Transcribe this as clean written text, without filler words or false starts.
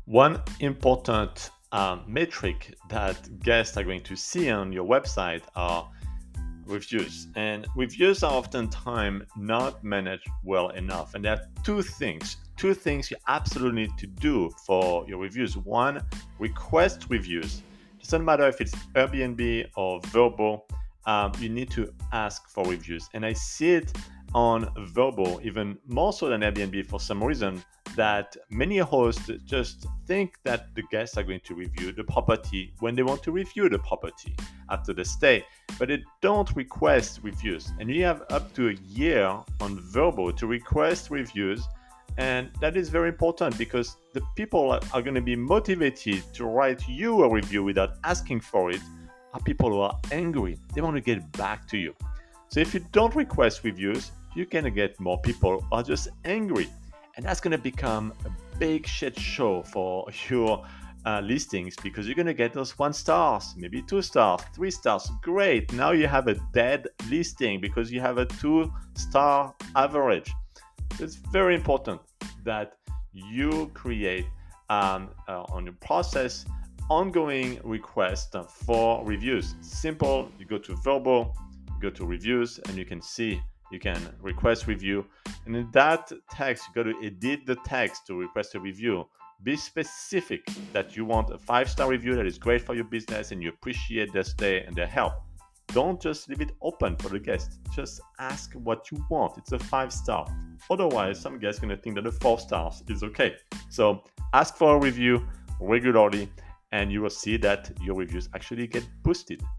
One important metric that guests are going to see on your website are reviews. And reviews are oftentimes not managed well enough. And there are two things you absolutely need to do for your reviews. One, request reviews. It doesn't matter if it's Airbnb or Vrbo, you need to ask for reviews. And I see it on Vrbo even more so than Airbnb for some reason, that many hosts just think that the guests are going to review the property when they want to review the property after the stay, but they don't request reviews. And you have up to a year on Vrbo to request reviews. And that is very important because the people are going to be motivated to write you a review without asking for it are people who are angry. They want to get back to you. So if you don't request reviews, you're going to get more people who are just angry. And that's going to become a big shit show for your listings because you're going to get those 1 stars, maybe 2 stars, 3 stars. Great. Now you have a dead listing because you have a 2-star average. So it's very important that you create on your process ongoing requests for reviews. Simple. You go to Vrbo, you go to reviews, and you can see you can request review. And in that text, you got to edit the text to request a review. Be specific that you want a 5-star review that is great for your business and you appreciate their stay and their help. Don't just leave it open for the guest. Just ask what you want. It's a 5-star. Otherwise, some guests are going to think that a 4 stars is okay. So ask for a review regularly and you will see that your reviews actually get boosted.